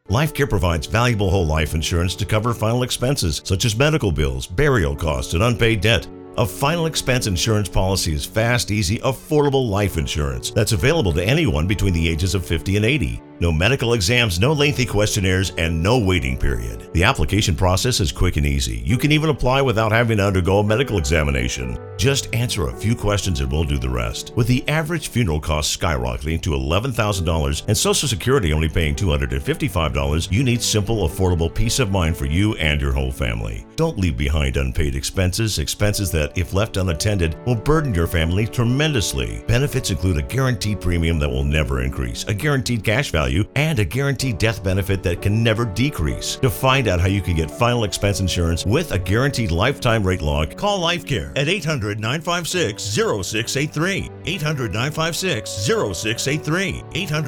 LifeCare provides valuable whole life insurance to cover final expenses such as medical bills, burial costs, and unpaid debt. A final expense insurance policy is fast, easy, affordable life insurance that's available to anyone between the ages of 50 and 80. No medical exams, no lengthy questionnaires, and no waiting period. The application process is quick and easy. You can even apply without having to undergo a medical examination. Just answer a few questions and we'll do the rest. With the average funeral cost skyrocketing to $11,000 and Social Security only paying $255, you need simple, affordable peace of mind for you and your whole family. Don't leave behind unpaid expenses that, if left unattended, will burden your family tremendously. Benefits include a guaranteed premium that will never increase, a guaranteed cash value, and a guaranteed death benefit that can never decrease. To find out how you can get final expense insurance with a guaranteed lifetime rate lock, call LifeCare at 800-956-0683. 800-956-0683.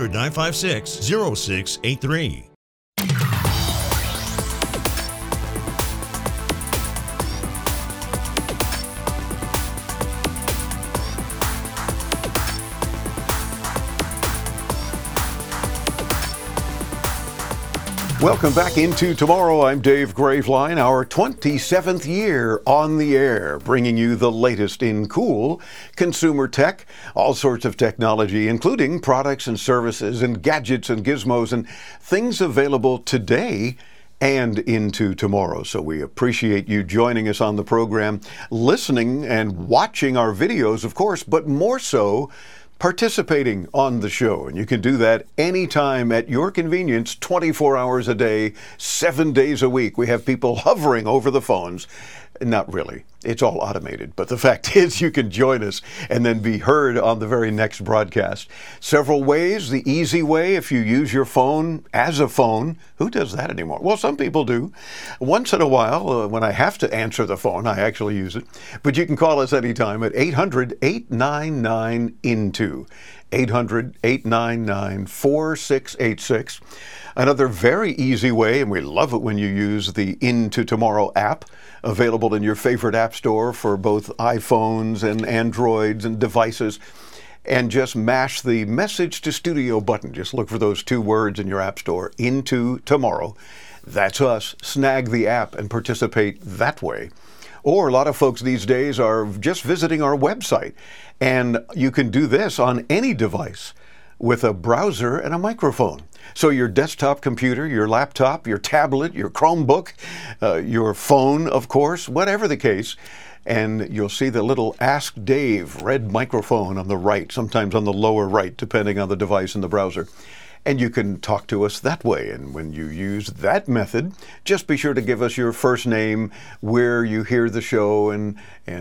800-956-0683. Welcome back into Tomorrow. I'm Dave Graveline, our 27th year on the air, bringing you the latest in cool consumer tech, all sorts of technology, including products and services and gadgets and gizmos and things available today and into tomorrow. So we appreciate you joining us on the program, listening and watching our videos, of course, but more so, participating on the show. And you can do that anytime at your convenience, 24 hours a day, 7 days a week. We have people hovering over the phones. Not really. It's all automated. But the fact is you can join us and then be heard on the very next broadcast. Several ways. The easy way, if you use your phone as a phone. Who does that anymore? Well, some people do. Once in a while, when I have to answer the phone, I actually use it. But you can call us anytime at 800-899-INTO. 800-899-4686. Another very easy way, and we love it when you use the Into Tomorrow app, available in your favorite app store for both iPhones and Androids and devices, and just mash the Message to Studio button. Just look for those two words in your app store, Into Tomorrow. That's us. Snag the app and participate that way. Or a lot of folks these days are just visiting our website, and you can do this on any device with a browser and a microphone. So your desktop computer, your laptop, your tablet, your Chromebook, your phone, of course, whatever the case, and you'll see the little Ask Dave red microphone on the right, sometimes on the lower right, depending on the device in the browser. And you can talk to us that way. And when you use that method, just be sure to give us your first name, where you hear the show, and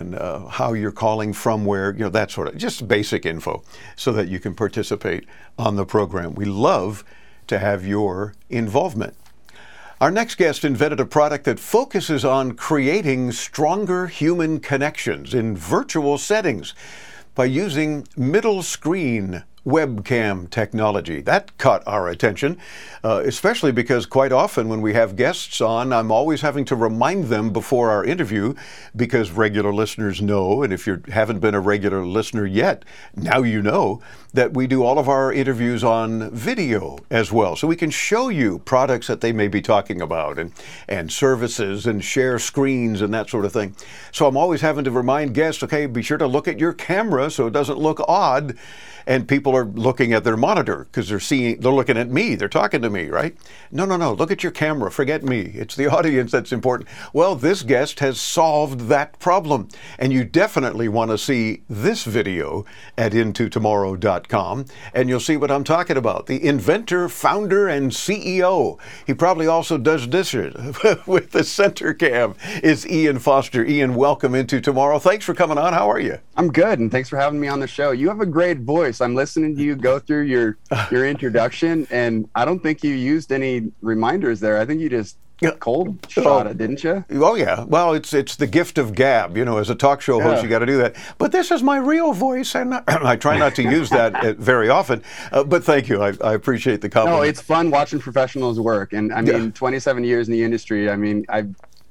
how you're calling from, where, that sort of, just basic info so that you can participate on the program. We love to have your involvement. Our next guest invented a product that focuses on creating stronger human connections in virtual settings by using middle screen webcam technology. That caught our attention, especially because quite often when we have guests on, I'm always having to remind them before our interview, because regular listeners know, and if you haven't been a regular listener yet, now you know, that we do all of our interviews on video as well. So we can show you products that they may be talking about and services and share screens and that sort of thing. So I'm always having to remind guests, okay, be sure to look at your camera so it doesn't look odd. And people are looking at their monitor because they're looking at me, they're talking to me, right? No, look at your camera, forget me. It's the audience that's important. Well, this guest has solved that problem. And you definitely want to see this video at intotomorrow.com, and you'll see what I'm talking about. The inventor, founder, and CEO. He probably also does dishes with the center cam is Ian Foster. Ian, welcome into Tomorrow. Thanks for coming on. How are you? I'm good, and thanks for having me on the show. You have a great voice. I'm listening to you go through your introduction, and I don't think you used any reminders there. I think you just cold shot it, didn't you? Oh, yeah. Well, it's the gift of gab. As a talk show host, you got to do that. But this is my real voice, and I try not to use that very often. But thank you. I appreciate the compliment. No, it's fun watching professionals work. And I mean, 27 years in the industry, I mean,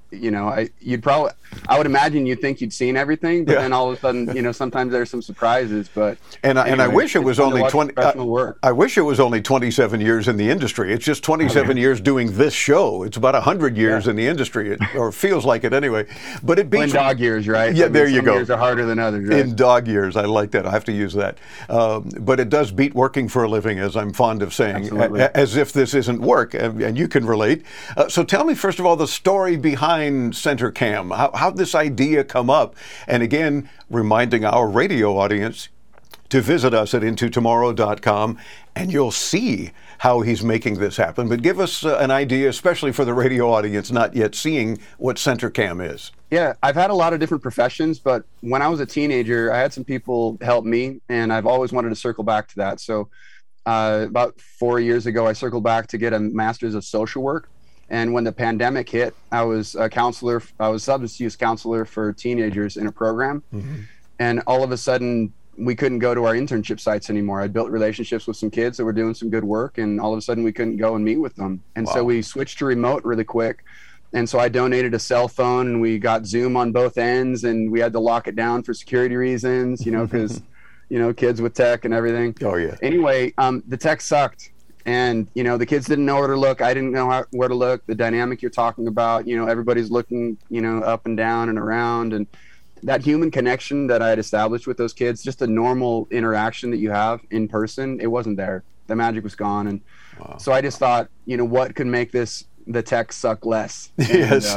I would imagine you'd think you'd seen everything, but then all of a sudden, sometimes there's some surprises. But I wish it was only 20. I wish it was only 27 years in the industry. It's just 27 years doing this show. It's about 100 years in the industry, or feels like it anyway. But it beats in dog years, right? Yeah, there you go. Some years are harder than others, right? In dog years, I like that. I have to use that. But it does beat working for a living, as I'm fond of saying, as if this isn't work, and you can relate. So tell me, first of all, the story behind CenterCam. How'd this idea come up? And again, reminding our radio audience to visit us at intotomorrow.com, and you'll see how he's making this happen. But give us an idea, especially for the radio audience not yet seeing what CenterCam is. Yeah, I've had a lot of different professions, but when I was a teenager, I had some people help me, and I've always wanted to circle back to that. So about 4 years ago, I circled back to get a master's of social work. And when the pandemic hit, I was a counselor. I was substance use counselor for teenagers in a program. Mm-hmm. And all of a sudden, we couldn't go to our internship sites anymore. I built relationships with some kids that were doing some good work, and all of a sudden we couldn't go and meet with them. And so we switched to remote really quick. And so I donated a cell phone, and we got Zoom on both ends, and we had to lock it down for security reasons, because, kids with tech and everything. Oh, yeah. Anyway, the tech sucked. And, the kids didn't know where to look. I didn't know where to look. The dynamic you're talking about, everybody's looking, up and down and around. And that human connection that I had established with those kids, just a normal interaction that you have in person, it wasn't there. The magic was gone. And so I just thought, what could make the tech suck less? And, yes.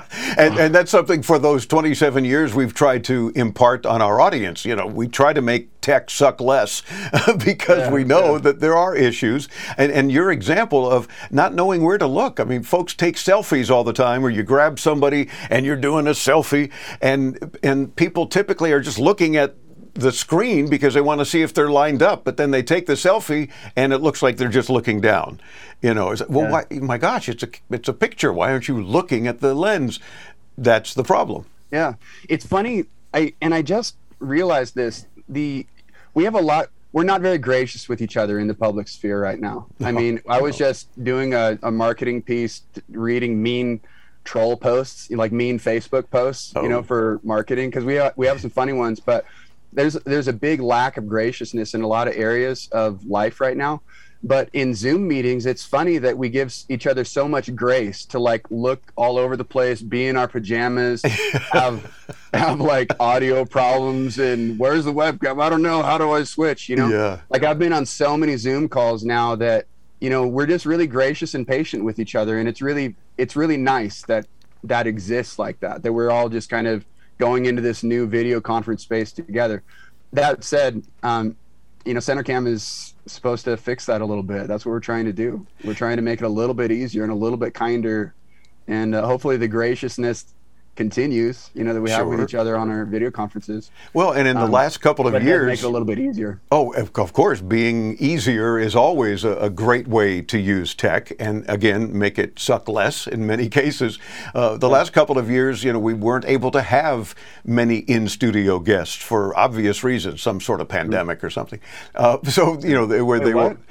And that's something for those 27 years we've tried to impart on our audience. We try to make tech suck less because we know that there are issues. And your example of not knowing where to look. I mean, folks take selfies all the time, where you grab somebody and you're doing a selfie, and people typically are just looking at the screen because they want to see if they're lined up, but then they take the selfie and it looks like they're just looking down. Why, my gosh, it's a picture. Why aren't you looking at the lens? That's the problem. Yeah, it's funny. I just realized this. We have a lot. We're not very gracious with each other in the public sphere right now. No, I mean, I was just doing a marketing piece, reading mean troll posts, like mean Facebook posts, for marketing, because we have some funny ones, but there's a big lack of graciousness in a lot of areas of life right now. But in Zoom meetings, it's funny that we give each other so much grace to look all over the place, be in our pajamas, have audio problems, and where's the webcam? I don't know. How do I switch? Yeah. I've been on so many Zoom calls now that, we're just really gracious and patient with each other. And it's really nice that exists like that we're all just kind of going into this new video conference space together. That said, CenterCam is supposed to fix that a little bit. That's what we're trying to do. We're trying to make it a little bit easier and a little bit kinder, and hopefully the graciousness continues, that we have with each other on our video conferences. Well, and in the last couple of years, make it a little bit easier. Oh, of course, being easier is always a great way to use tech, and again, make it suck less in many cases. The last couple of years, we weren't able to have many in-studio guests for obvious reasons, some sort of pandemic or something. So, they were.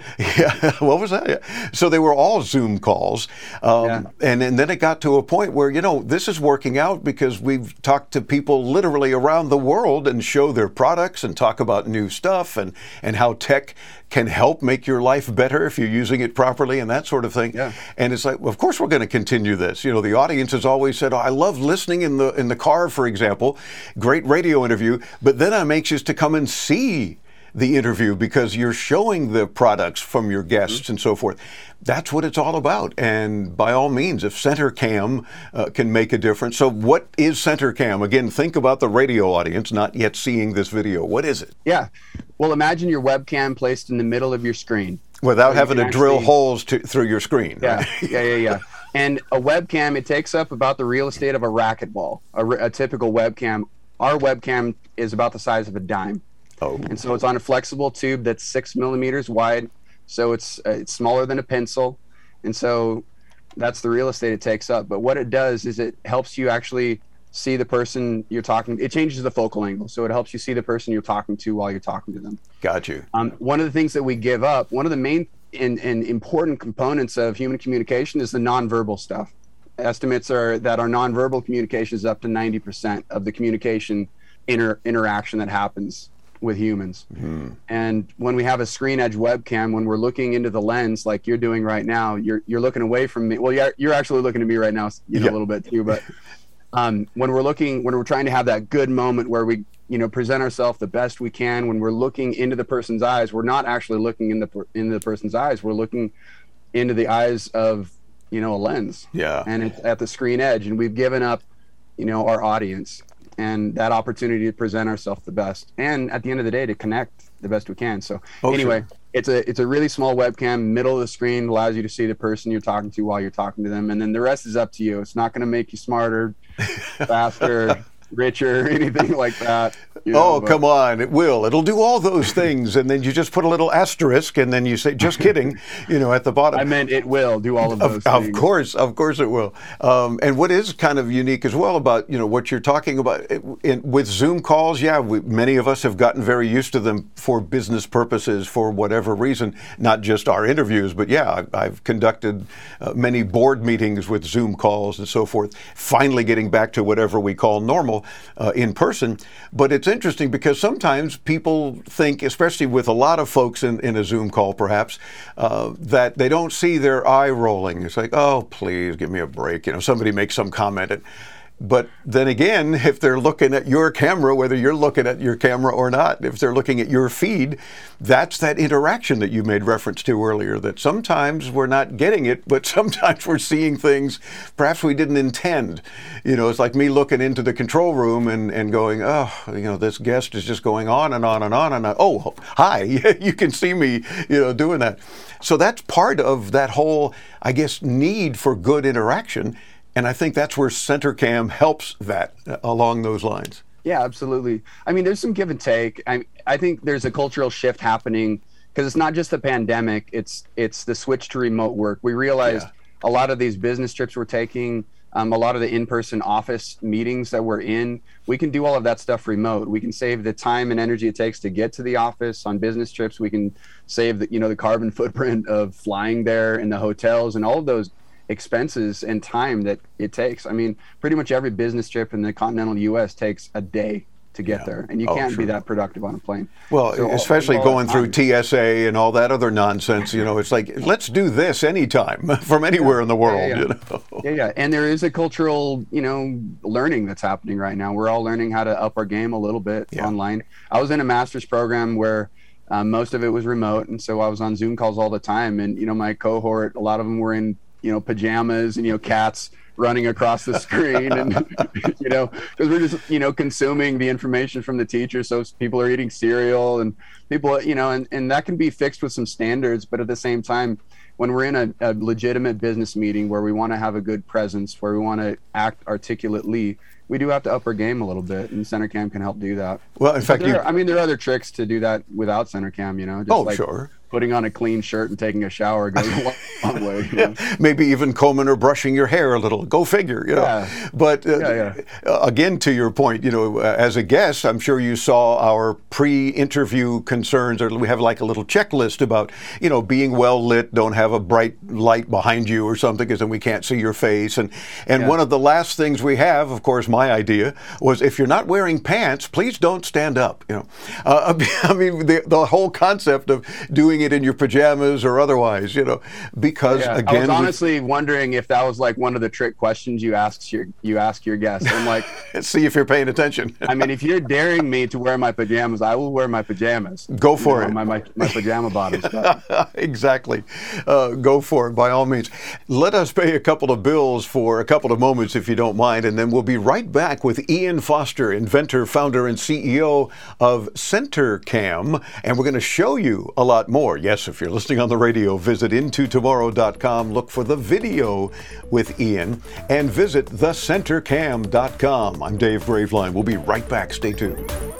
Yeah, what was that? Yeah. So they were all Zoom calls, and then it got to a point where this is working out because we've talked to people literally around the world and show their products and talk about new stuff and how tech can help make your life better if you're using it properly and that sort of thing. Yeah. And it's like, of course we're going to continue this. The audience has always said, I love listening in the car, for example. Great radio interview, but then I'm anxious to come and see the interview because you're showing the products from your guests and so forth. That's what it's all about. And by all means, if CenterCam can make a difference. So what is CenterCam? Again, think about the radio audience not yet seeing this video. What is it? Yeah. Well, imagine your webcam placed in the middle of your screen. Without having to drill holes through your screen. Yeah, yeah. And a webcam, it takes up about the real estate of a racquetball, a typical webcam. Our webcam is about the size of a dime. Oh. And so it's on a flexible tube that's 6 millimeters wide. So it's smaller than a pencil. And so that's the real estate it takes up. But what it does is it helps you actually see the person you're talking to. It changes the focal angle. So it helps you see the person you're talking to while you're talking to them. Got you. One of the things that we give up, one of the main and important components of human communication is the nonverbal stuff. estimates are that our nonverbal communication is up to 90% of the communication interaction that happens with humans. And when we have a screen edge webcam, when we're looking into the lens like you're doing right now, you're looking away from me. Well, you're actually looking at me right now, a little bit too. But when we're trying to have that good moment where we, present ourselves the best we can, when we're looking into the person's eyes, we're not actually looking into the person's eyes. We're looking into the eyes of, a lens. Yeah. And it's at the screen edge, and we've given up, our audience and that opportunity to present ourselves the best, and at the end of the day to connect the best we can. So anyway, it's a really small webcam, middle of the screen, allows you to see the person you're talking to while you're talking to them, and then the rest is up to you. It's not going to make you smarter, faster, richer, anything like that. Come on, it will. It'll do all those things, and then you just put a little asterisk, and then you say, just kidding, at the bottom. I meant it will do all of those things. Of course it will. And what is kind of unique as well about, what you're talking about with Zoom calls, many of us have gotten very used to them for business purposes for whatever reason, not just our interviews, but I've conducted many board meetings with Zoom calls and so forth, finally getting back to whatever we call normal in person. But it's interesting because sometimes people think, especially with a lot of folks in a Zoom call perhaps, that they don't see their eye rolling. It's like, oh, please give me a break. Somebody makes some comment. But then again, if they're looking at your camera, whether you're looking at your camera or not, if they're looking at your feed, that's that interaction that you made reference to earlier, that sometimes we're not getting it, but sometimes we're seeing things perhaps we didn't intend. It's like me looking into the control room and going, this guest is just going on and on and on and on. Oh, hi, you can see me, doing that. So that's part of that whole, I guess, need for good interaction. And I think that's where CenterCam helps that along those lines. Yeah, absolutely. I mean, there's some give and take. I think there's a cultural shift happening because it's not just the pandemic. It's the switch to remote work. We realized a lot of these business trips we're taking, a lot of the in-person office meetings that we're in, we can do all of that stuff remote. We can save the time and energy it takes to get to the office on business trips. We can save the carbon footprint of flying there and the hotels and all of those expenses and time that it takes. I mean, pretty much every business trip in the continental U.S. takes a day to get there, and you can't be that productive on a plane. Well, so especially going through TSA and all that other nonsense, it's like, let's do this anytime from anywhere in the world. Yeah. And there is a cultural, learning that's happening right now. We're all learning how to up our game a little bit online. I was in a master's program where most of it was remote, and so I was on Zoom calls all the time, and my cohort, a lot of them were in pajamas and, cats running across the screen and, because we're just, consuming the information from the teacher. So people are eating cereal and people, and that can be fixed with some standards. But at the same time, when we're in a legitimate business meeting where we want to have a good presence, where we want to act articulately, we do have to up our game a little bit, and CenterCam can help do that. Well, in fact, there are other tricks to do that without CenterCam, just sure. Putting on a clean shirt and taking a shower goes a long way. Maybe even combing or brushing your hair a little. Go figure, But again, to your point, as a guest, I'm sure you saw our pre-interview concerns, or we have like a little checklist about, being well lit, don't have a bright light behind you or something, because then we can't see your face. And one of the last things we have, of course, my idea was, if you're not wearing pants, please don't stand up. I mean, the whole concept of doing it in your pajamas or otherwise, because again, I was honestly wondering if that was like one of the trick questions you ask your guests. I'm like, see if you're paying attention. I mean, if you're daring me to wear my pajamas, I will wear my pajamas. Go for it. My pajama bottoms. Exactly. Go for it, by all means. Let us pay a couple of bills for a couple of moments, if you don't mind, and then we'll be right back with Ian Foster, inventor, founder, and CEO of CenterCam, and we're going to show you a lot more. Yes, if you're listening on the radio, visit intotomorrow.com, look for the video with Ian, and visit thecentercam.com. I'm Dave Graveline. We'll be right back. Stay tuned.